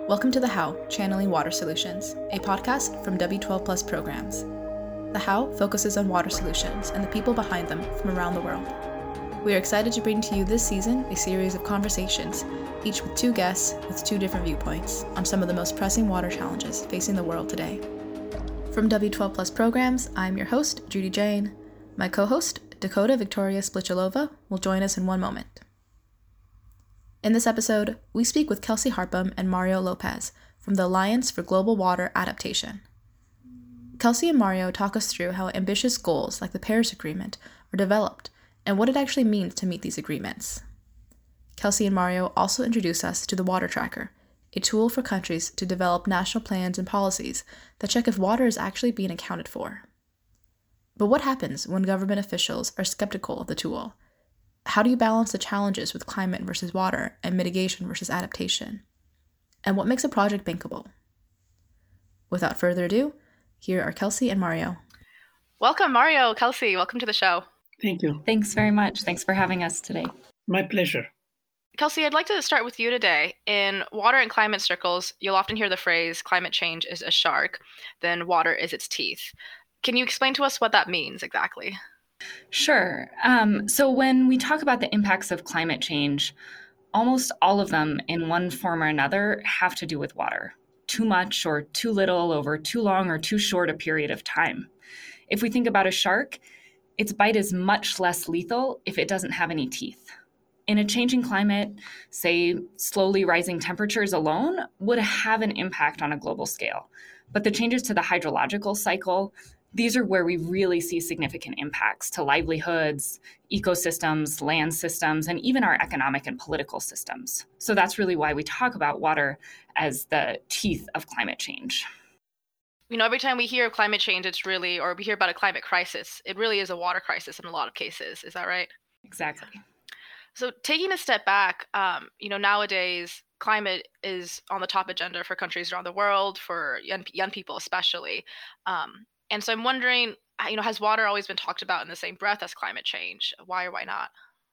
Welcome to The How, Channeling Water Solutions, a podcast from W12 Plus programs. The How focuses on water solutions and the people behind them from around the world. We are excited to bring to you this season a series of conversations, each with two guests with two different viewpoints on some of the most pressing water challenges facing the world today. From W12 Plus programs, I'm your host, Judy Jane. My co-host, Dakota Victoria Splichalova, will join us in one moment. In this episode, we speak with Kelsey Harpham and Mario Lopez from the Alliance for Global Water Adaptation. Kelsey and Mario talk us through how ambitious goals like the Paris Agreement are developed and what it actually means to meet these agreements. Kelsey and Mario also introduce us to the Water Tracker, a tool for countries to develop national plans and policies that check if water is actually being accounted for. But what happens when government officials are skeptical of the tool? How do you balance the challenges with climate versus water and mitigation versus adaptation? And what makes a project bankable? Without further ado, here are Kelsey and Mario. Welcome, Mario, Kelsey. Welcome to the show. Thank you. Thanks very much. Thanks for having us today. My pleasure. Kelsey, I'd like to start with you today. In water and climate circles, you'll often hear the phrase, climate change is a shark, then water is its teeth. Can you explain to us what that means exactly? Sure. So when we talk about the impacts of climate change, almost all of them in one form or another have to do with water. Too much or too little over too long or too short a period of time. If we think about a shark, its bite is much less lethal if it doesn't have any teeth. In a changing climate, say slowly rising temperatures alone would have an impact on a global scale. But the changes to the hydrological cycle, these are where we really see significant impacts to livelihoods, ecosystems, land systems, and even our economic and political systems. So that's really why we talk about water as the teeth of climate change. You know, every time we hear of climate change, or we hear about a climate crisis, it really is a water crisis in a lot of cases. Is that right? Exactly. So taking a step back, nowadays, climate is on the top agenda for countries around the world, for young people especially. And so I'm wondering, has water always been talked about in the same breath as climate change? Why or why not?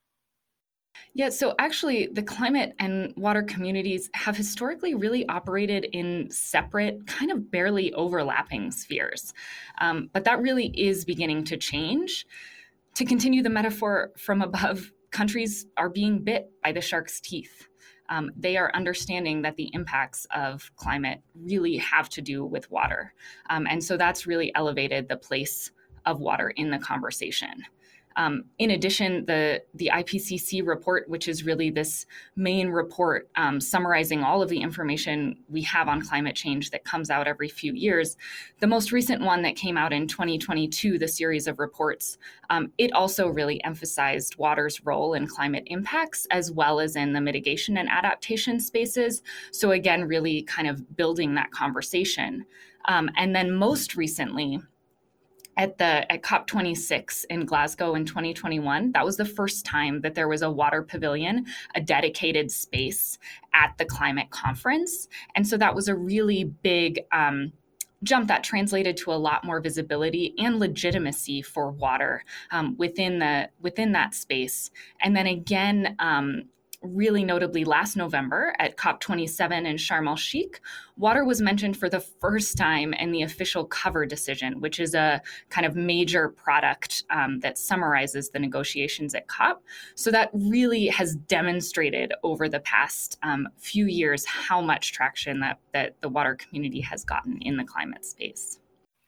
Yeah, so actually the climate and water communities have historically really operated in separate, kind of barely overlapping spheres. But that really is beginning to change. To continue the metaphor from above, countries are being bit by the shark's teeth. They are understanding that the impacts of climate really have to do with water. And so that's really elevated the place of water in the conversation. In addition, the IPCC report, which is really this main report summarizing all of the information we have on climate change that comes out every few years, the most recent one that came out in 2022, the series of reports, it also really emphasized water's role in climate impacts as well as in the mitigation and adaptation spaces. So again, really kind of building that conversation. And then most recently, at COP26 in Glasgow in 2021, that was the first time that there was a water pavilion, a dedicated space at the climate conference. And so that was a really big jump that translated to a lot more visibility and legitimacy for water within that space. And then again, really notably last November at COP27 in Sharm el-Sheikh, water was mentioned for the first time in the official cover decision, which is a kind of major product that summarizes the negotiations at COP. So that really has demonstrated over the past few years how much traction that the water community has gotten in the climate space.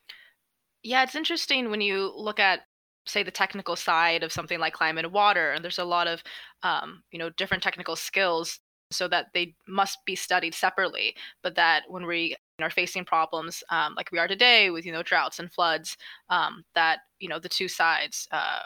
Yeah, it's interesting when you look at, say, the technical side of something like climate and water, and there's a lot of different technical skills, so that they must be studied separately, but that when we are facing problems like we are today with droughts and floods, that the two sides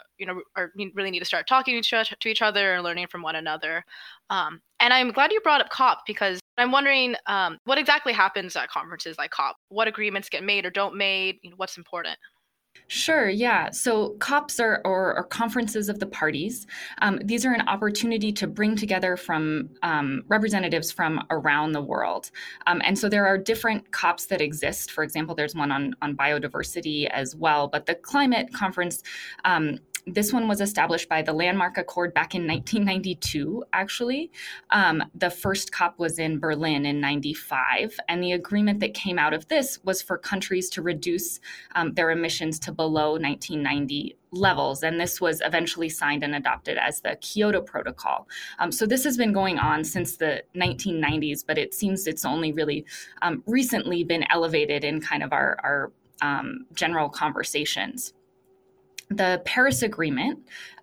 really need to start talking to each other and learning from one another. And I'm glad you brought up COP, because I'm wondering what exactly happens at conferences like COP. What agreements get made or don't made? What's important? Sure, yeah. So COPs or conferences of the parties. These are an opportunity to bring together from representatives from around the world. And so there are different COPs that exist. For example, there's one on biodiversity as well. But the climate conference This one was established by the Landmark Accord back in 1992, actually. The first COP was in Berlin in 95, and the agreement that came out of this was for countries to reduce their emissions to below 1990 levels, and this was eventually signed and adopted as the Kyoto Protocol. So this has been going on since the 1990s, but it seems it's only really recently been elevated in kind of our general conversations. The Paris Agreement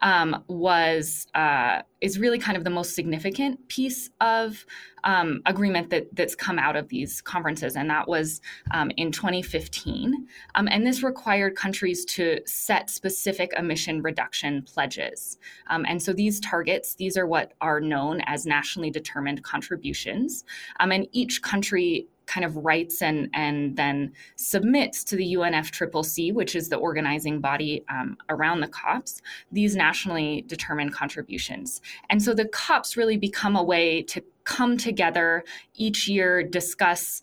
is really kind of the most significant piece of agreement that's come out of these conferences, and that was in 2015. And this required countries to set specific emission reduction pledges. And so these targets, these are what are known as nationally determined contributions. And each country kind of writes and then submits to the UNFCCC, which is the organizing body around the COPs, these nationally determined contributions. And so the COPs really become a way to come together each year, discuss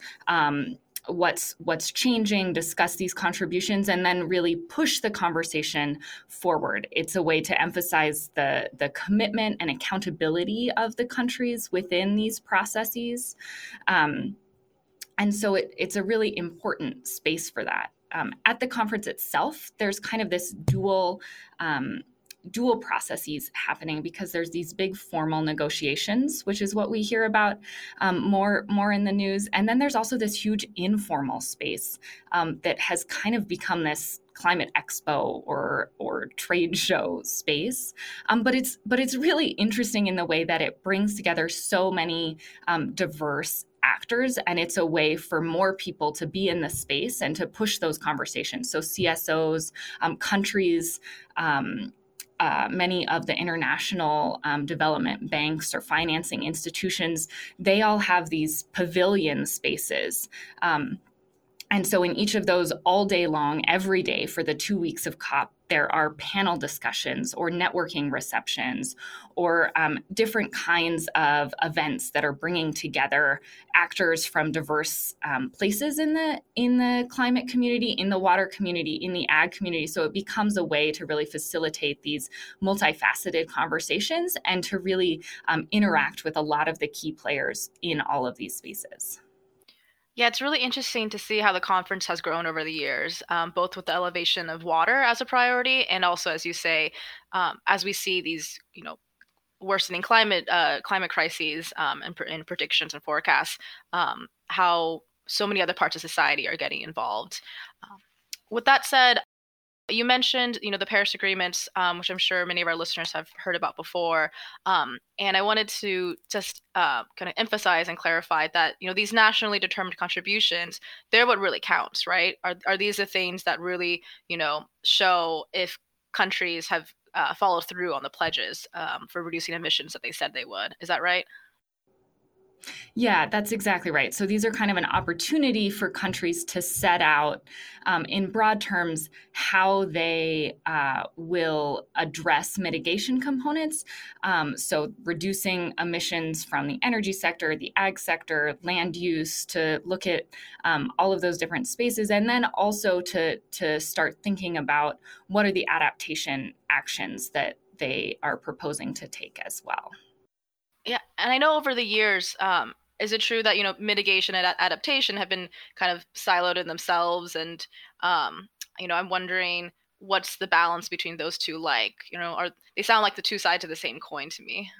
what's changing, discuss these contributions, and then really push the conversation forward. It's a way to emphasize the commitment and accountability of the countries within these processes. And so it's a really important space for that. At the conference itself, there's kind of this dual processes happening, because there's these big formal negotiations, which is what we hear about more in the news. And then there's also this huge informal space that has kind of become this climate expo or trade show space. But it's really interesting in the way that it brings together so many diverse actors, and it's a way for more people to be in the space and to push those conversations. So CSOs, countries, many of the international development banks or financing institutions, they all have these pavilion spaces. And so in each of those, all day long, every day for the 2 weeks of COP, there are panel discussions or networking receptions or different kinds of events that are bringing together actors from diverse places in the climate community, in the water community, in the ag community. So it becomes a way to really facilitate these multifaceted conversations and to really interact with a lot of the key players in all of these spaces. Yeah, it's really interesting to see how the conference has grown over the years, both with the elevation of water as a priority, and also, as you say, as we see these, worsening climate crises and predictions and forecasts, how so many other parts of society are getting involved. With that said, you mentioned, the Paris agreements, which I'm sure many of our listeners have heard about before. And I wanted to just kind of emphasize and clarify that, these nationally determined contributions, they're what really counts, right? Are these the things that really, show if countries have followed through on the pledges for reducing emissions that they said they would? Is that right? Yeah, that's exactly right. So these are kind of an opportunity for countries to set out in broad terms how they will address mitigation components. So reducing emissions from the energy sector, the ag sector, land use, to look at all of those different spaces, and then also to start thinking about what are the adaptation actions that they are proposing to take as well. Yeah, and I know over the years, is it true that mitigation and adaptation have been kind of siloed in themselves, and I'm wondering what's the balance between those two like? They sound like the two sides of the same coin to me.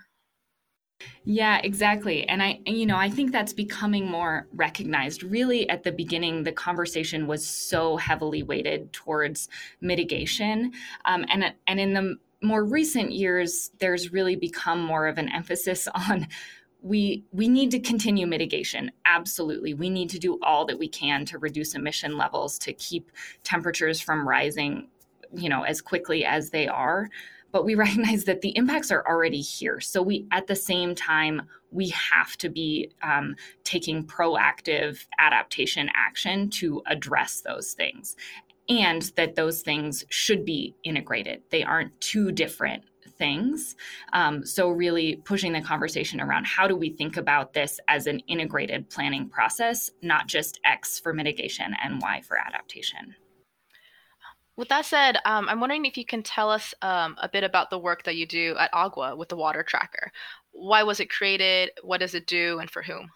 Yeah, exactly. And I think that's becoming more recognized. Really, at the beginning, the conversation was so heavily weighted towards mitigation, and in the more recent years, there's really become more of an emphasis on we need to continue mitigation. Absolutely. We need to do all that we can to reduce emission levels, to keep temperatures from rising, as quickly as they are. But we recognize that the impacts are already here. So at the same time, we have to be taking proactive adaptation action to address those things. And that those things should be integrated. They aren't two different things. So really pushing the conversation around how do we think about this as an integrated planning process, not just X for mitigation and Y for adaptation. With that said, I'm wondering if you can tell us a bit about the work that you do at Agua with the water tracker. Why was it created? What does it do, and for whom?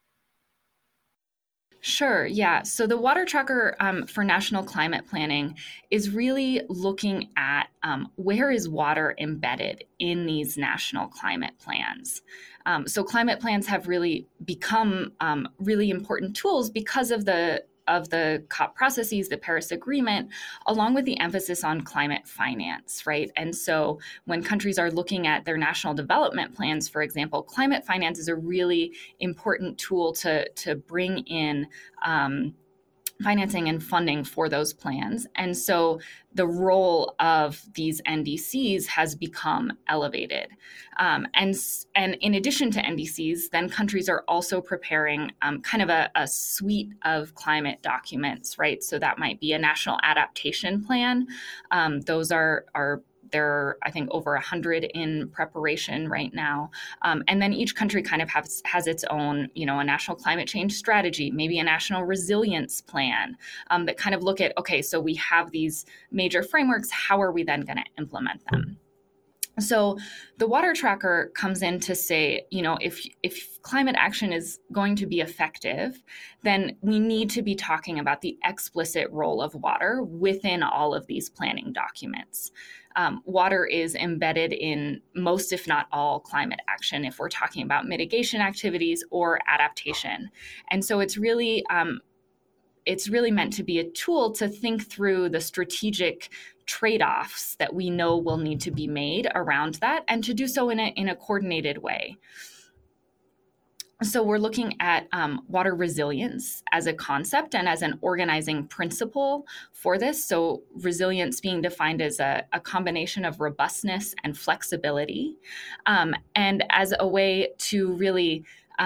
Sure, yeah. So the water tracker for national climate planning is really looking at where is water embedded in these national climate plans. So climate plans have really become really important tools because of the COP processes, the Paris Agreement, along with the emphasis on climate finance, right? And so when countries are looking at their national development plans, for example, climate finance is a really important tool to bring in financing and funding for those plans. And so the role of these NDCs has become elevated. And in addition to NDCs, then countries are also preparing kind of a suite of climate documents, right? So that might be a national adaptation plan. Those are there are, I think, over 100 in preparation right now. And then each country kind of has its own, a national climate change strategy, maybe a national resilience plan that kind of look at, okay, so we have these major frameworks, how are we then going to implement them? So the water tracker comes in to say, if climate action is going to be effective, then we need to be talking about the explicit role of water within all of these planning documents. Water is embedded in most, if not all, climate action if we're talking about mitigation activities or adaptation. And so it's really meant to be a tool to think through the strategic trade-offs that we know will need to be made around that, and to do so in a coordinated way. So we're looking at water resilience as a concept and as an organizing principle for this. So resilience being defined as a combination of robustness and flexibility, and as a way to really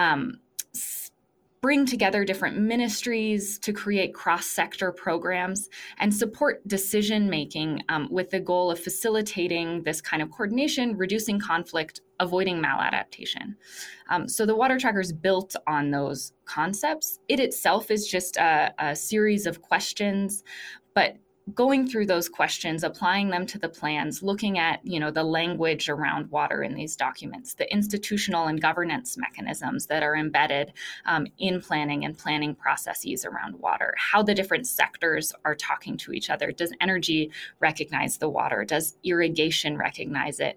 bring together different ministries to create cross-sector programs and support decision-making with the goal of facilitating this kind of coordination, reducing conflict, avoiding maladaptation. So the water tracker is built on those concepts. It itself is just a series of questions, but going through those questions, applying them to the plans, looking at, the language around water in these documents, the institutional and governance mechanisms that are embedded in planning and planning processes around water, how the different sectors are talking to each other. Does energy recognize the water? Does irrigation recognize it?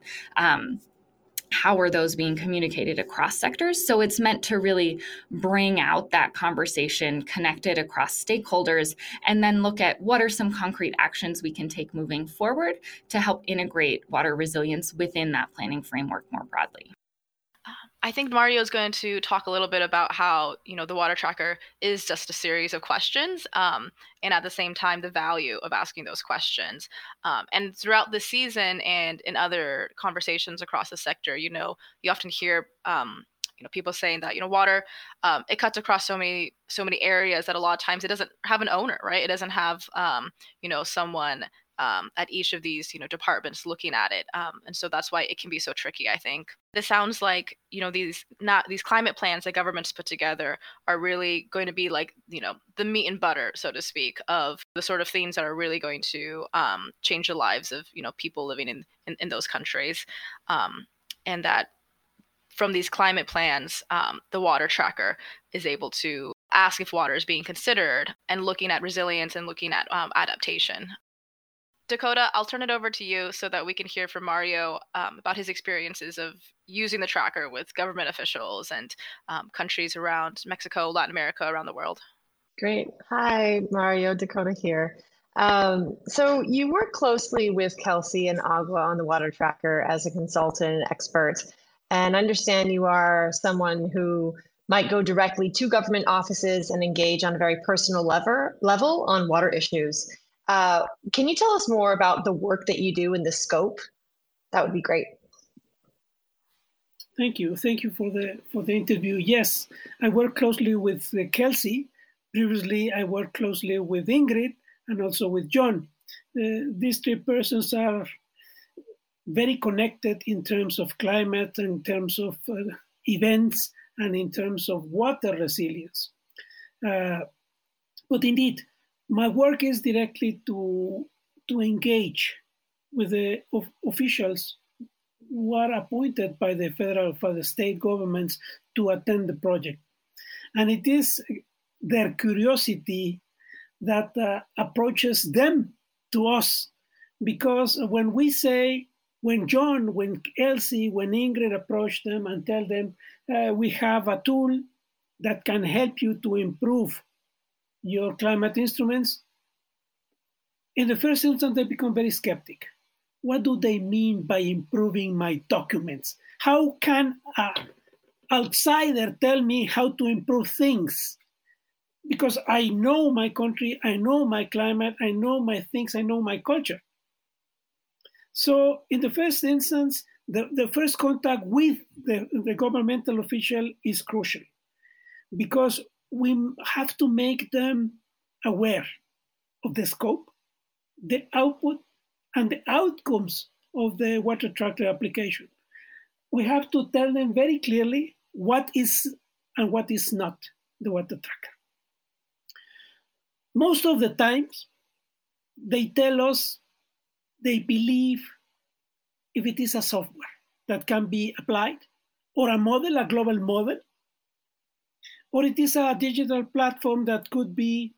How are those being communicated across sectors? So it's meant to really bring out that conversation, connect it across stakeholders, and then look at what are some concrete actions we can take moving forward to help integrate water resilience within that planning framework more broadly. I think Mario is going to talk a little bit about how, the water tracker is just a series of questions, and at the same time, the value of asking those questions. And throughout the season and in other conversations across the sector, you often hear, people saying that, water, it cuts across so many areas that a lot of times it doesn't have an owner, right? It doesn't have, someone at each of these, departments looking at it. And so that's why it can be so tricky, I think. This sounds like, these climate plans that governments put together are really going to be like, the meat and butter, so to speak, of the sort of things that are really going to change the lives of, people living in those countries. And that from these climate plans, the water tracker is able to ask if water is being considered and looking at resilience and looking at adaptation. Dakota, I'll turn it over to you so that we can hear from Mario about his experiences of using the tracker with government officials and countries around Mexico, Latin America, around the world. Great. Hi, Mario, Dakota here. So you work closely with Kelsey and Agua on the water tracker as a consultant and expert, and understand you are someone who might go directly to government offices and engage on a very personal level on water issues. Can you tell us more about the work that you do and the scope? That would be great. Thank you. Thank you for the interview. Yes, I work closely with Kelsey. Previously, I worked closely with Ingrid and also with John. These three persons are very connected in terms of climate, in terms of events, and in terms of water resilience. But indeed, my work is directly to to engage with the officials who are appointed by the federal, by the state governments to attend the project. And it is their curiosity that approaches them to us. Because when we say, when John, when Elsie, when Ingrid approach them and tell them, we have a tool that can help you to improve your climate instruments, in the first instance, they become very skeptic. What do they mean by improving my documents? How can an outsider tell me how to improve things? Because I know my country, I know my climate, I know my things, I know my culture. So in the first instance, the first contact with the governmental official is crucial, because we have to make them aware of the scope, the output, and the outcomes of the water tracker application. We have to tell them very clearly what is and what is not the water tracker. Most of the times, they tell us they believe if it is a software that can be applied, or a model, a global model, or it is a digital platform that could be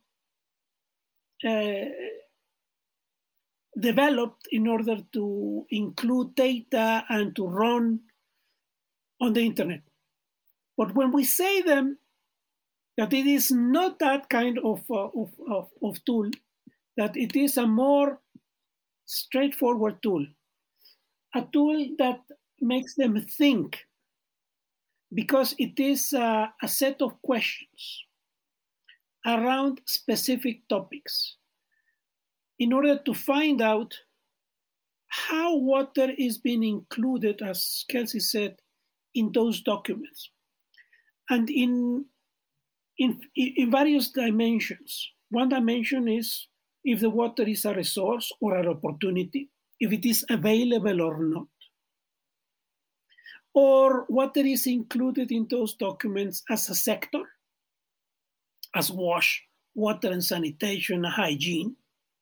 developed in order to include data and to run on the internet. But when we say them that it is not that kind of tool, that it is a more straightforward tool, a tool that makes them think, because it is a set of questions around specific topics in order to find out how water is being included, as Kelsey said, in those documents. And in various dimensions. One dimension is if the water is a resource or an opportunity, if it is available or not, or water is included in those documents as a sector, as wash, water and sanitation, hygiene,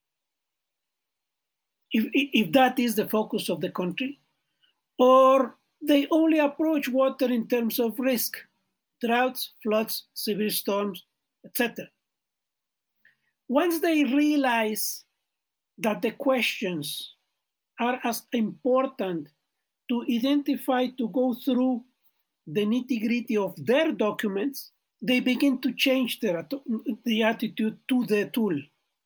if that is the focus of the country, or they only approach water in terms of risk, droughts, floods, severe storms, etc. Once they realize that the questions are as important to identify, to go through the nitty-gritty of their documents, they begin to change the attitude to the tool.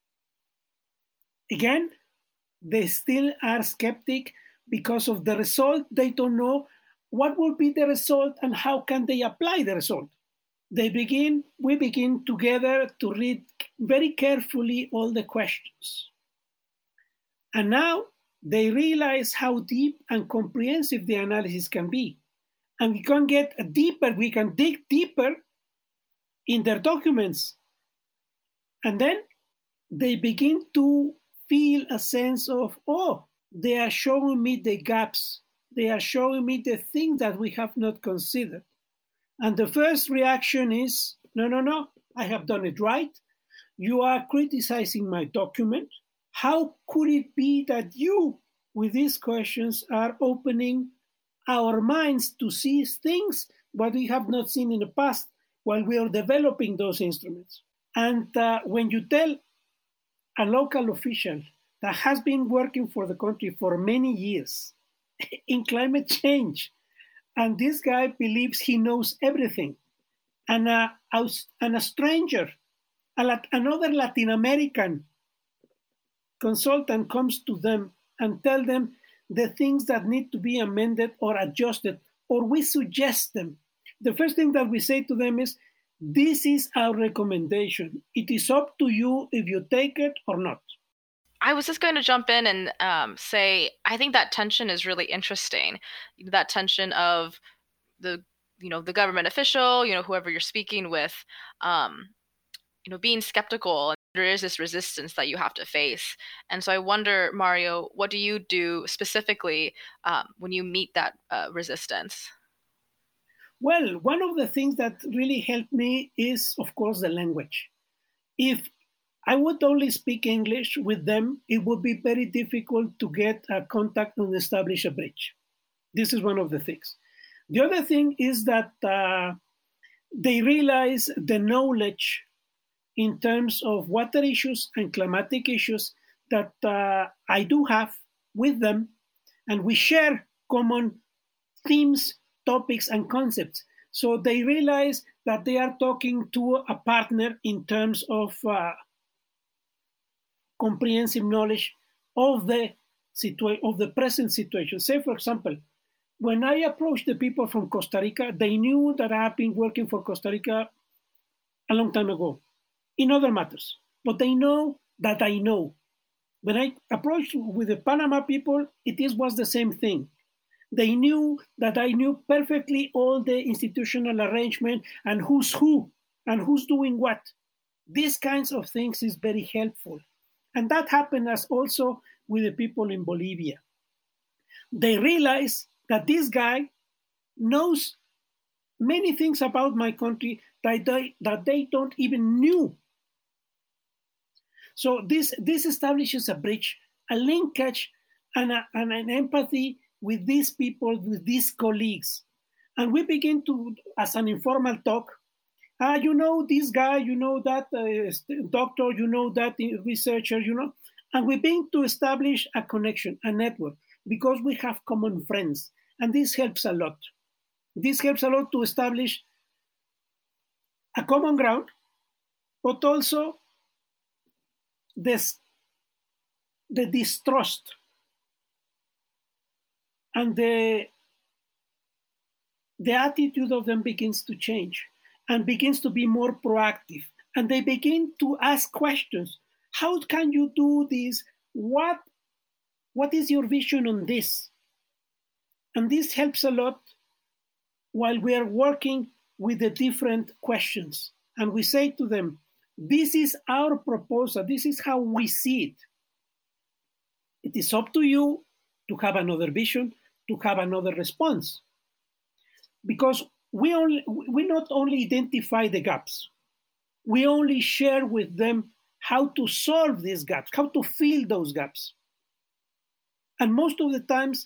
Again, they still are skeptic because of the result. They don't know what will be the result and how can they apply the result. We begin together to read very carefully all the questions. And now they realize how deep and comprehensive the analysis can be. And we can get deeper, we can dig deeper in their documents. And then they begin to feel a sense of, oh, they are showing me the gaps. They are showing me the things that we have not considered. And the first reaction is, no, I have done it right. You are criticizing my document. How could it be that you, with these questions, are opening our minds to see things what we have not seen in the past while we are developing those instruments? And when you tell a local official that has been working for the country for many years in climate change, and this guy believes he knows everything, and a stranger, another Latin American consultant comes to them and tell them the things that need to be amended or adjusted, or we suggest them. The first thing that we say to them is, this is our recommendation. It is up to you if you take it or not. I was just going to jump in and say, I think that tension is really interesting. That tension of the government official, whoever you're speaking with, being skeptical, and there is this resistance that you have to face. And so I wonder, Mario, what do you do specifically when you meet that resistance? Well, one of the things that really helped me is, of course, the language. If I would only speak English with them. It would be very difficult to get a contact and establish a bridge. This is one of the things. The other thing is that they realize the knowledge in terms of water issues and climatic issues that I do have with them, and we share common themes, topics, and concepts. So they realize that they are talking to a partner in terms of comprehensive knowledge of the present situation. Say, for example, when I approached the people from Costa Rica, they knew that I have been working for Costa Rica a long time ago in other matters, but they know that I know. When I approached with the Panama people, was the same thing. They knew that I knew perfectly all the institutional arrangement and who's who and who's doing what. These kinds of things is very helpful. And that happened as also with the people in Bolivia. They realize that this guy knows many things about my country that they don't even knew. So this establishes a bridge, a linkage, and an empathy with these people, with these colleagues. And we begin to, as an informal talk, you know this guy, you know that doctor, you know that researcher, you know, and we begin to establish a connection, a network, because we have common friends. And this helps a lot. This helps a lot to establish a common ground, but also the distrust and the attitude of them begins to change and begins to be more proactive. And they begin to ask questions. How can you do this? What is your vision on this? And this helps a lot while we are working with the different questions. And we say to them, this is our proposal. This is how we see it. It is up to you to have another vision, to have another response. Because we not only identify the gaps, we only share with them how to solve these gaps, how to fill those gaps. And most of the times,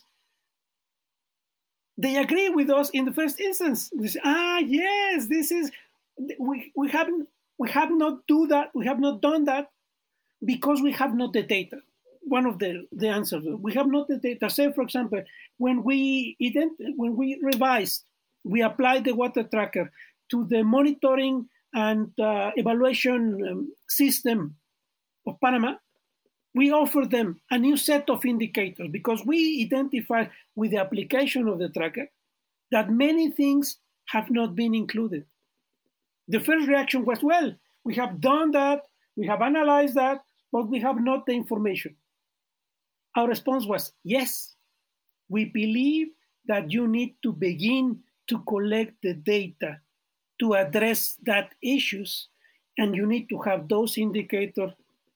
they agree with us in the first instance. They say, yes, this is, we have not done that because we have not the data. One of the answers, we have not the data. Say, for example, when we revised, we applied the water tracker to the monitoring and evaluation system of Panama, we offered them a new set of indicators because we identified with the application of the tracker that many things have not been included. The first reaction was, well, we have done that, we have analyzed that, but we have not the information. Our response was, yes, we believe that you need to begin to collect the data to address that issues, and you need to have those indicators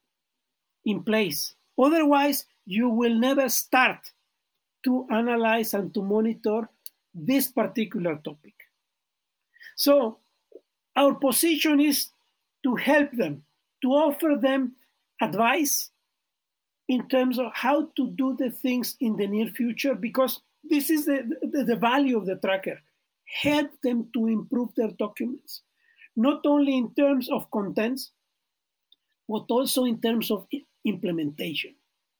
in place. Otherwise, you will never start to analyze and to monitor this particular topic. So our position is to help them, to offer them advice in terms of how to do the things in the near future, because this is the value of the tracker. Help them to improve their documents, not only in terms of contents, but also in terms of implementation.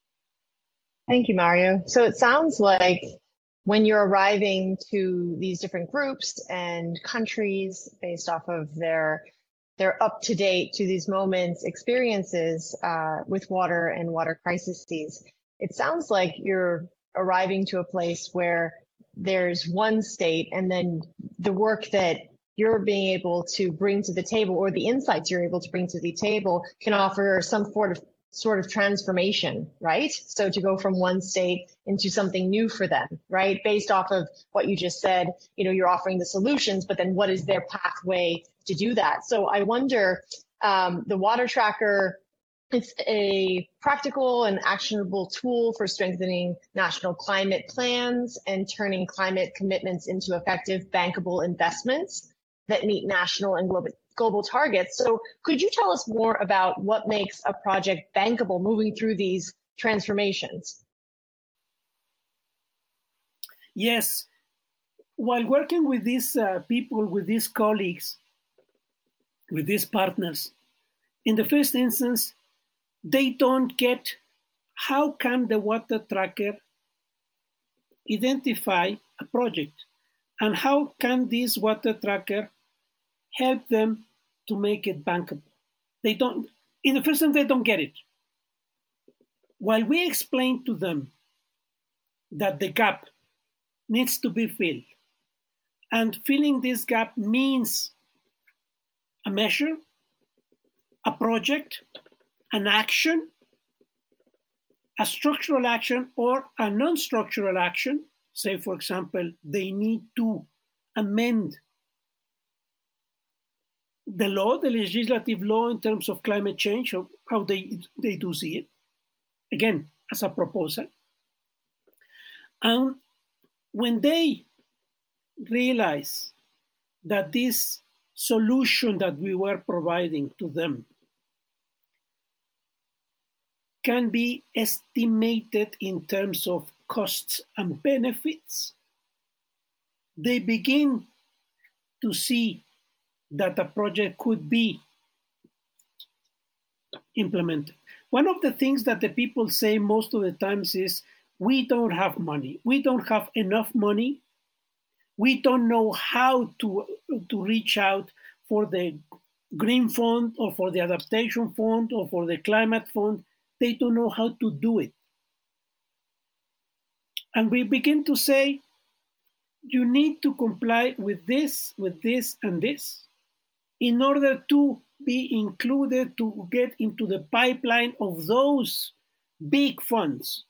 Thank you, Mario. So it sounds like when you're arriving to these different groups and countries based off of their up-to-date to these moments experiences with water and water crises, it sounds like you're arriving to a place where there's one state, and then the work that you're being able to bring to the table, or the insights you're able to bring to the table, can offer some sort of transformation, right? So to go from one state into something new for them, right? Based off of what you just said, you're offering the solutions, but then what is their pathway to do that? So I wonder, the water tracker, it's a practical and actionable tool for strengthening national climate plans and turning climate commitments into effective bankable investments that meet national and global targets. So could you tell us more about what makes a project bankable moving through these transformations? Yes. While working with these people, with these colleagues, with these partners, in the first instance, they don't get how can the water tracker identify a project, and how can this water tracker help them to make it bankable. They don't, in the first instance, they don't get it. While we explain to them that the gap needs to be filled, and filling this gap means a measure, a project, an action, a structural action or a non-structural action. Say, for example, they need to amend the law, the legislative law in terms of climate change, or how they do see it, again, as a proposal. And when they realize that this solution that we were providing to them can be estimated in terms of costs and benefits, they begin to see that a project could be implemented. One of the things that the people say most of the times is, we don't have money. We don't have enough money. We don't know how to reach out for the Green Fund or for the Adaptation Fund or for the Climate Fund. They don't know how to do it. And we begin to say, you need to comply with this, and this in order to be included, to get into the pipeline of those big funds.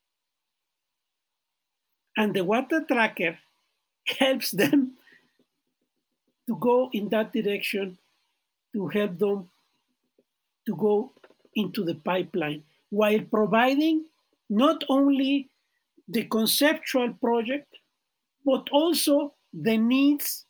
And the water tracker helps them to go in that direction, to help them to go into the pipeline, while providing not only the conceptual project, but also the needs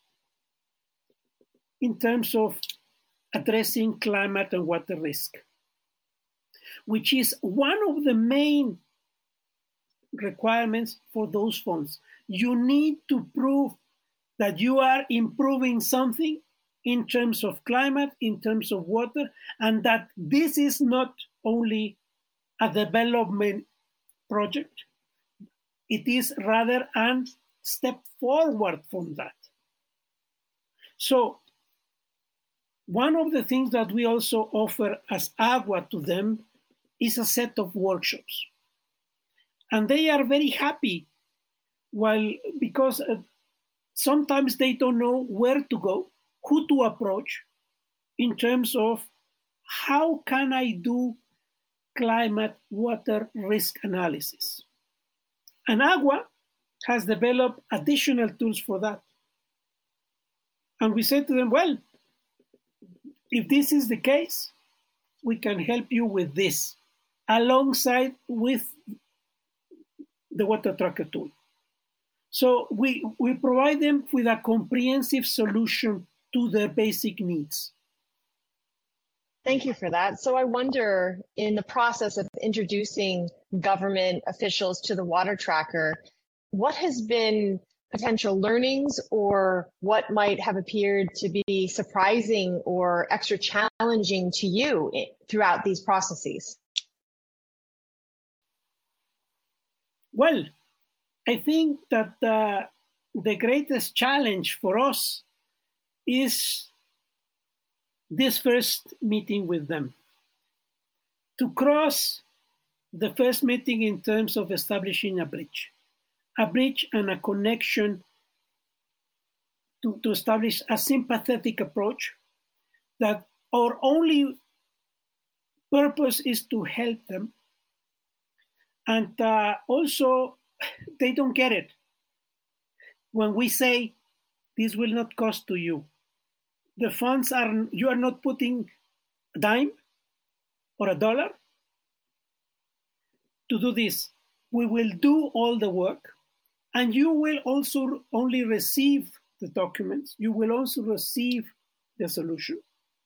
in terms of addressing climate and water risk, which is one of the main requirements for those funds. You need to prove that you are improving something in terms of climate, in terms of water, and that this is not only a development project, it is rather a step forward from that. So one of the things that we also offer as AGUA to them is a set of workshops. And they are very happy, because sometimes they don't know where to go, who to approach in terms of how can I do climate water risk analysis. And AGUA has developed additional tools for that. And we said to them, well, if this is the case, we can help you with this, alongside with the water tracker tool. So we provide them with a comprehensive solution to their basic needs. Thank you for that. So I wonder, in the process of introducing government officials to the water tracker, what has been potential learnings, or what might have appeared to be surprising or extra challenging to you throughout these processes? Well, I think that the greatest challenge for us is this first meeting with them. To cross the first meeting in terms of establishing a bridge and a connection to establish a sympathetic approach, that our only purpose is to help them. And also, they don't get it when we say this will not cost to you. The funds you are not putting a dime or a dollar to do this. We will do all the work, and you will also only receive the documents. You will also receive the solution.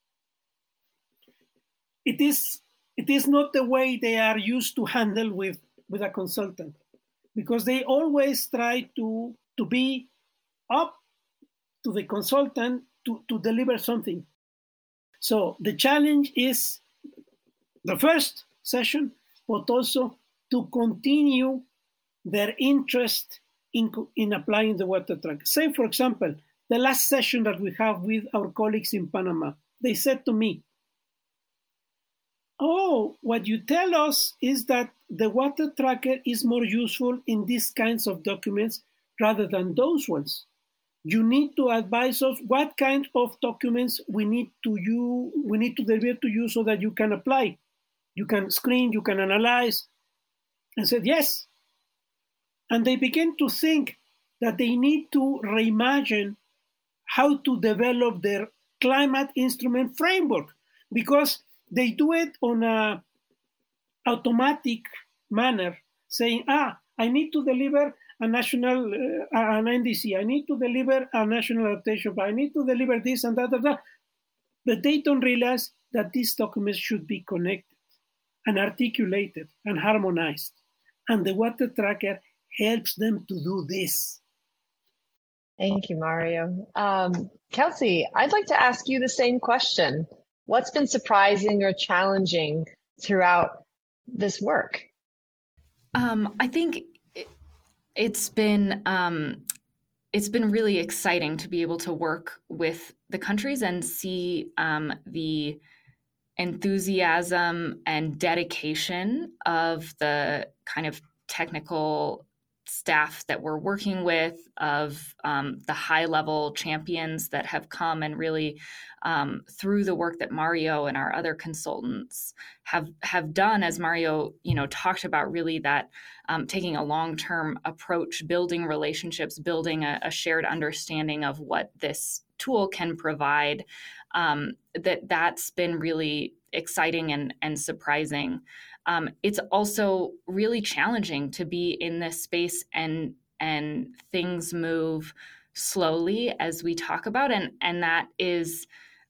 It is not the way they are used to handle with a consultant, because they always try to be up to the consultant to deliver something. So the challenge is the first session, but also to continue their interest in applying the water tracker. Say, for example, the last session that we have with our colleagues in Panama, they said to me, "Oh, what you tell us is that the water tracker is more useful in these kinds of documents rather than those ones. You need to advise us what kind of documents we need to deliver to you so that you can apply. You can screen, you can analyze." I said, yes. And they began to think that they need to reimagine how to develop their climate instrument framework, because they do it on an automatic manner, saying, I need to deliver a national, an NDC, I need to deliver a national adaptation plan, I need to deliver this and that. But they don't realize that these documents should be connected and articulated and harmonized. And the water tracker helps them to do this. Thank you, Mario. Kelsey, I'd like to ask you the same question. What's been surprising or challenging throughout this work? I think it's been really exciting to be able to work with the countries and see the enthusiasm and dedication of the kind of technical staff that we're working with, of the high-level champions that have come and really, through the work that Mario and our other consultants have done, as Mario, talked about, really that taking a long-term approach, building relationships, building a shared understanding of what this tool can provide. That's been really exciting and surprising. It's also really challenging to be in this space and things move slowly, as we talk about. And that is,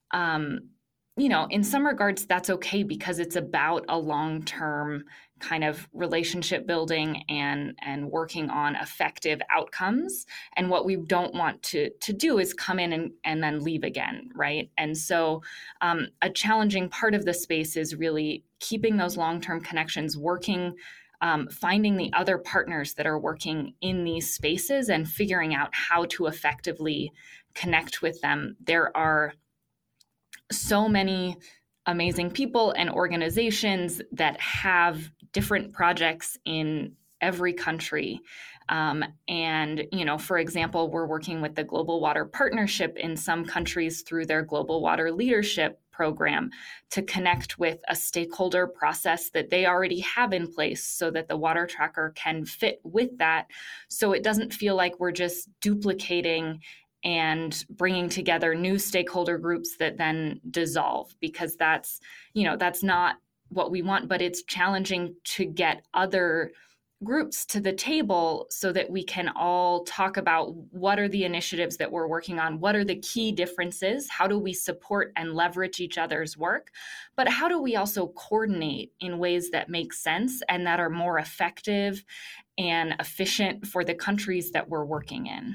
in some regards, that's okay, because it's about a long-term kind of relationship building and working on effective outcomes. And what we don't want to do is come in and then leave again, right? And so a challenging part of the space is really keeping those long-term connections, working, finding the other partners that are working in these spaces and figuring out how to effectively connect with them. There are so many amazing people and organizations that have different projects in every country. And, for example, we're working with the Global Water Partnership in some countries through their Global Water Leadership program to connect with a stakeholder process that they already have in place so that the water tracker can fit with that. So it doesn't feel like we're just duplicating and bringing together new stakeholder groups that then dissolve, because that's not what we want. But it's challenging to get other groups to the table so that we can all talk about what are the initiatives that we're working on, what are the key differences, how do we support and leverage each other's work, but how do we also coordinate in ways that make sense and that are more effective and efficient for the countries that we're working in.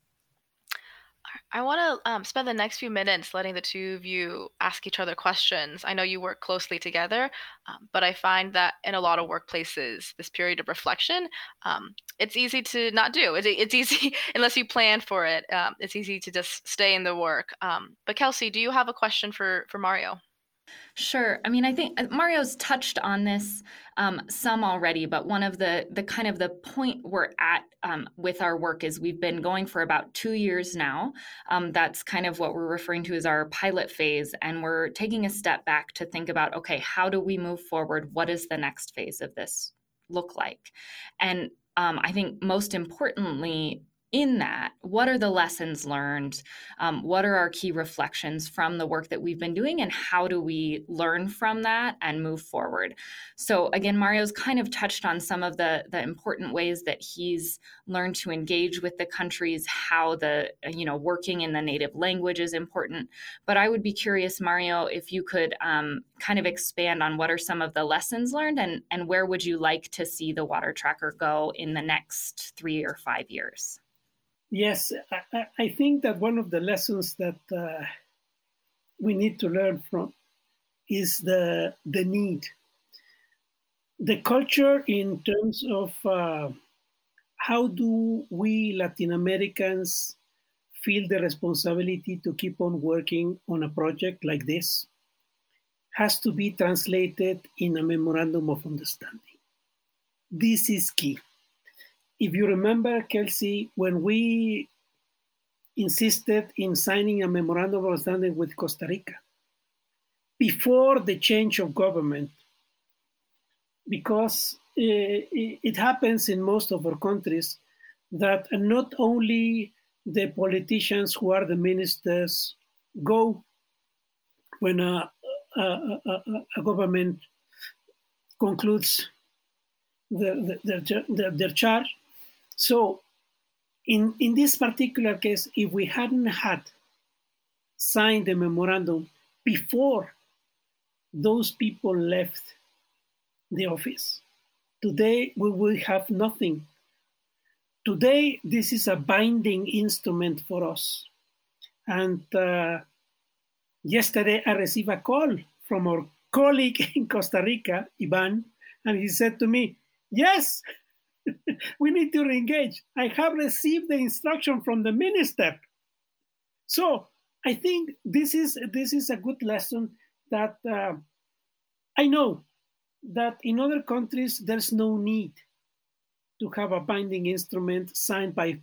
I want to spend the next few minutes letting the two of you ask each other questions. I know you work closely together, but I find that in a lot of workplaces, this period of reflection, it's easy to not do. It's easy, unless you plan for it, it's easy to just stay in the work. But Kelsey, do you have a question for Mario? Sure. I mean, I think Mario's touched on this some already, but one of the kind of the point we're at with our work is we've been going for about 2 years now. That's kind of what we're referring to as our pilot phase. And we're taking a step back to think about, okay, how do we move forward? What does the next phase of this look like? And I think most importantly, in that, what are the lessons learned? What are our key reflections from the work that we've been doing, and how do we learn from that and move forward? So again, Mario's kind of touched on some of the important ways that he's learned to engage with the countries, how working in the native language is important. But I would be curious, Mario, if you could kind of expand on what are some of the lessons learned, and where would you like to see the Water Tracker go in the next 3 or 5 years? Yes, I think that one of the lessons that we need to learn from is the need. The culture in terms of how do we Latin Americans feel the responsibility to keep on working on a project like this has to be translated in a memorandum of understanding. This is key. If you remember, Kelsey, when we insisted in signing a memorandum of understanding with Costa Rica, before the change of government, because it happens in most of our countries that not only the politicians who are the ministers go when a government concludes their charge. So in this particular case, if we hadn't had signed the memorandum before those people left the office, today we will have nothing. Today, this is a binding instrument for us. And yesterday, I received a call from our colleague in Costa Rica, Ivan, and he said to me, yes, we need to re-engage. I have received the instruction from the minister. So I think this is a good lesson that I know that in other countries, there's no need to have a binding instrument signed by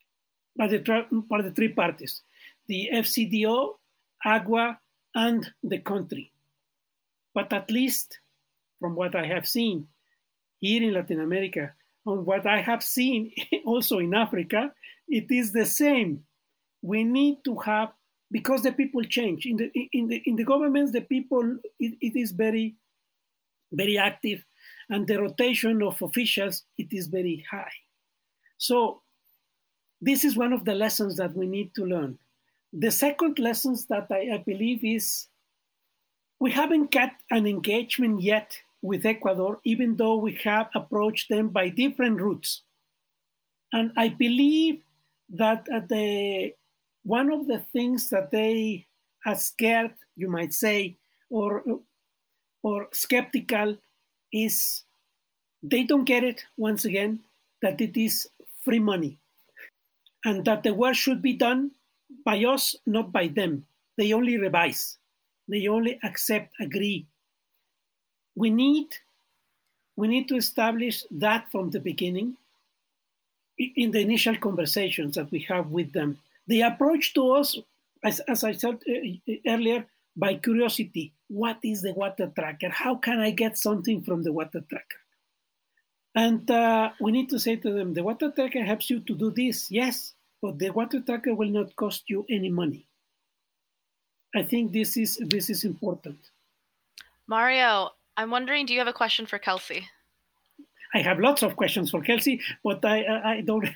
the three parties, the FCDO, AGUA, and the country. But at least from what I have seen here in Latin America, and what I have seen also in Africa, it is the same. We need to have, because the people change. In the governments, the people, it is very, very active, and the rotation of officials, it is very high. So this is one of the lessons that we need to learn. The second lesson that I believe is we haven't got an engagement yet with Ecuador, even though we have approached them by different routes. And I believe that one of the things that they are scared, you might say, or skeptical, is they don't get it, once again, that it is free money and that the work should be done by us, not by them. They only revise. They only accept, agree. We need to establish that from the beginning in the initial conversations that we have with them. The approach to us, as I said earlier, by curiosity. What is the water tracker? How can I get something from the water tracker? And we need to say to them, the water tracker helps you to do this, yes, but the water tracker will not cost you any money. I think this is important. Mario, I'm wondering, do you have a question for Kelsey? I have lots of questions for Kelsey, but I don't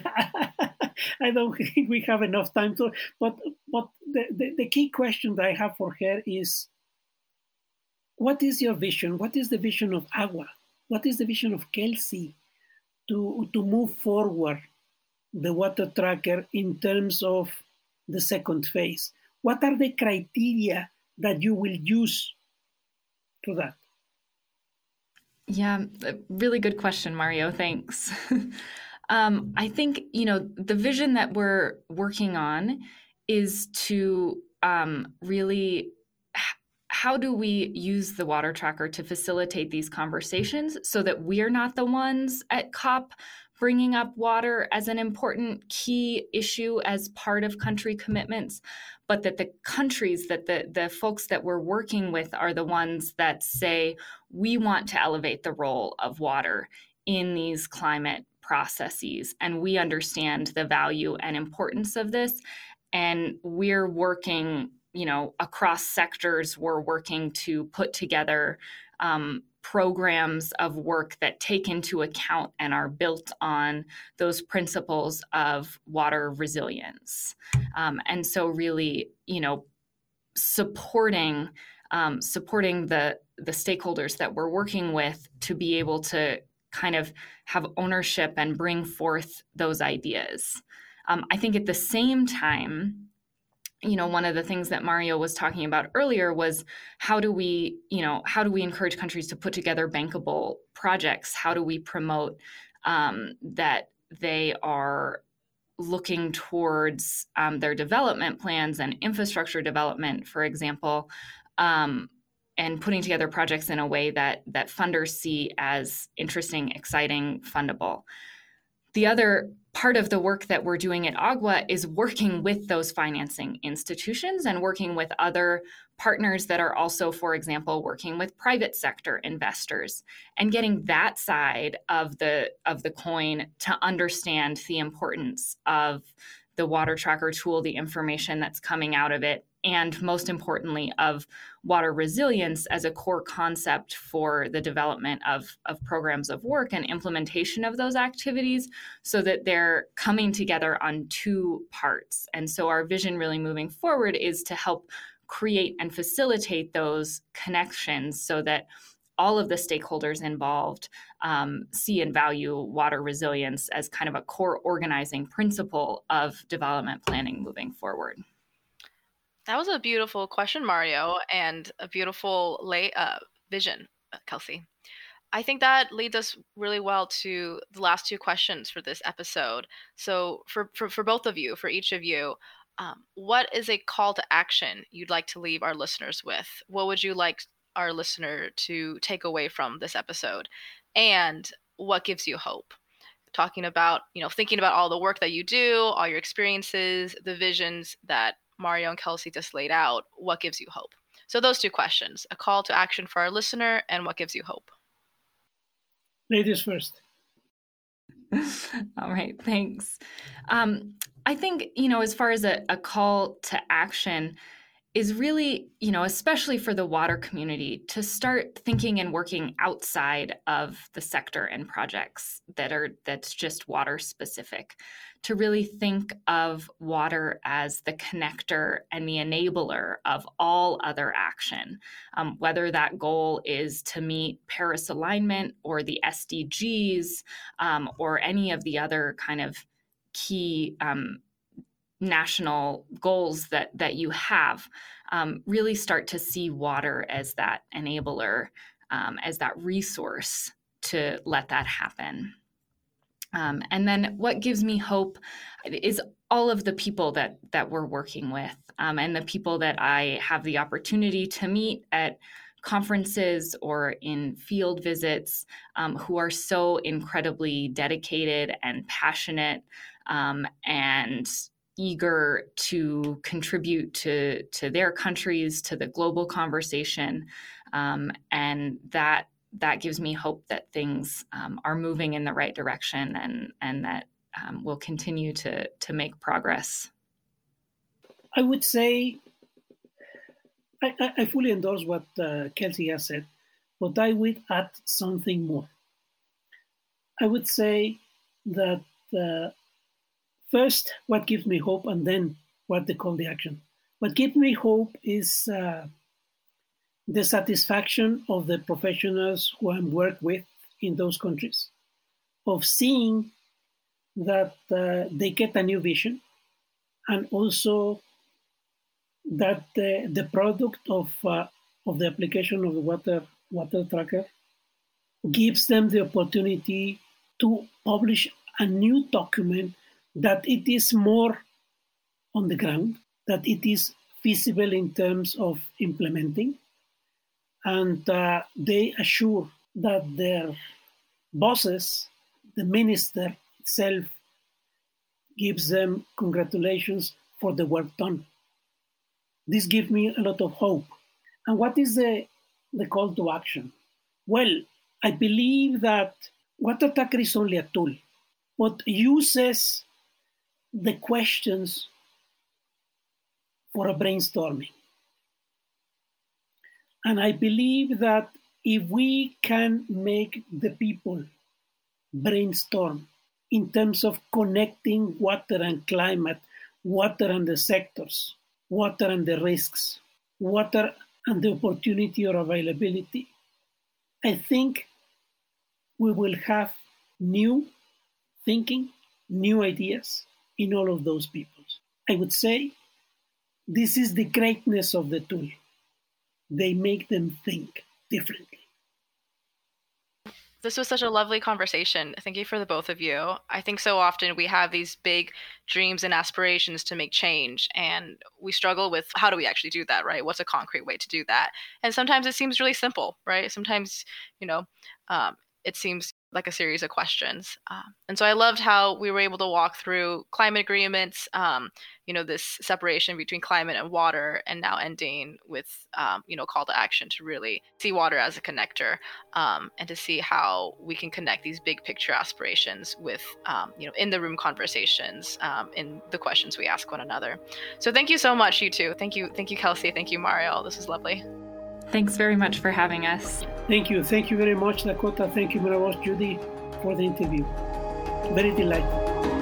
think we have enough time to. But the key question that I have for her is, what is your vision? What is the vision of AGUA? What is the vision of Kelsey to move forward the water tracker in terms of the second phase? What are the criteria that you will use for that? Yeah, really good question, Mario. Thanks. I think, the vision that we're working on is to really, how do we use the water tracker to facilitate these conversations so that we're not the ones at COP bringing up water as an important key issue as part of country commitments, but that the countries, that the folks that we're working with are the ones that say, we want to elevate the role of water in these climate processes, and we understand the value and importance of this. And we're working, across sectors, we're working to put together programs of work that take into account and are built on those principles of water resilience. And so really, supporting the stakeholders that we're working with to be able to kind of have ownership and bring forth those ideas. I think at the same time, one of the things that Mario was talking about earlier was how do we encourage countries to put together bankable projects? How do we promote that they are looking towards their development plans and infrastructure development, for example, and putting together projects in a way that funders see as interesting, exciting, fundable. The other part of the work that we're doing at Agua is working with those financing institutions and working with other partners that are also, for example, working with private sector investors and getting that side of the coin to understand the importance of the Water Tracker tool, the information that's coming out of it, and most importantly, of water resilience as a core concept for the development of programs of work and implementation of those activities, so that they're coming together on two parts. And so our vision really moving forward is to help create and facilitate those connections so that all of the stakeholders involved see and value water resilience as kind of a core organizing principle of development planning moving forward. That was a beautiful question, Mario, and a beautiful vision, Kelsey. I think that leads us really well to the last two questions for this episode. So for both of you, for each of you, what is a call to action you'd like to leave our listeners with? What would you like our listener to take away from this episode? And what gives you hope? Talking about, thinking about all the work that you do, all your experiences, the visions that Mario and Kelsey just laid out, what gives you hope? So those two questions, a call to action for our listener and what gives you hope? Ladies first. All right, thanks. I think, as far as a call to action is really, especially for the water community, to start thinking and working outside of the sector and projects that's just water specific, to really think of water as the connector and the enabler of all other action, whether that goal is to meet Paris alignment or the SDGs or any of the other kind of key national goals that you have. Really start to see water as that enabler, as that resource to let that happen. And then what gives me hope is all of the people that we're working with, and the people that I have the opportunity to meet at conferences or in field visits, who are so incredibly dedicated and passionate and eager to contribute to their countries, to the global conversation, and that gives me hope that things are moving in the right direction and that we'll continue to make progress. I would say I fully endorse what Kelsey has said, but I would add something more. I would say that first, what gives me hope, and then what they call the action. What gives me hope is the satisfaction of the professionals who I work with in those countries, of seeing that they get a new vision, and also that the product of the application of the water tracker gives them the opportunity to publish a new document, that it is more on the ground, that it is feasible in terms of implementing, and they assure that their bosses, the minister itself, gives them congratulations for the work done. This gives me a lot of hope. And what is the call to action? Well, I believe that Water Tracker is only a tool. but uses the questions for a brainstorming. And I believe that if we can make the people brainstorm in terms of connecting water and climate, water and the sectors, water and the risks, water and the opportunity or availability, I think we will have new thinking, new ideas in all of those people. I would say this is the greatness of the tool. They make them think differently. This was such a lovely conversation. Thank you for the both of you. I think so often we have these big dreams and aspirations to make change, and we struggle with how do we actually do that, right? What's a concrete way to do that? And sometimes it seems really simple, right? Sometimes, it seems like a series of questions. And so I loved how we were able to walk through climate agreements, this separation between climate and water, and now ending with, call to action to really see water as a connector, and to see how we can connect these big picture aspirations with, in the room conversations, in the questions we ask one another. So thank you so much, you two. Thank you, Kelsey. Thank you, Mario. This was lovely. Thanks very much for having us. Thank you. Thank you very much, Dakota. Thank you very much, Judy, for the interview. Very delightful.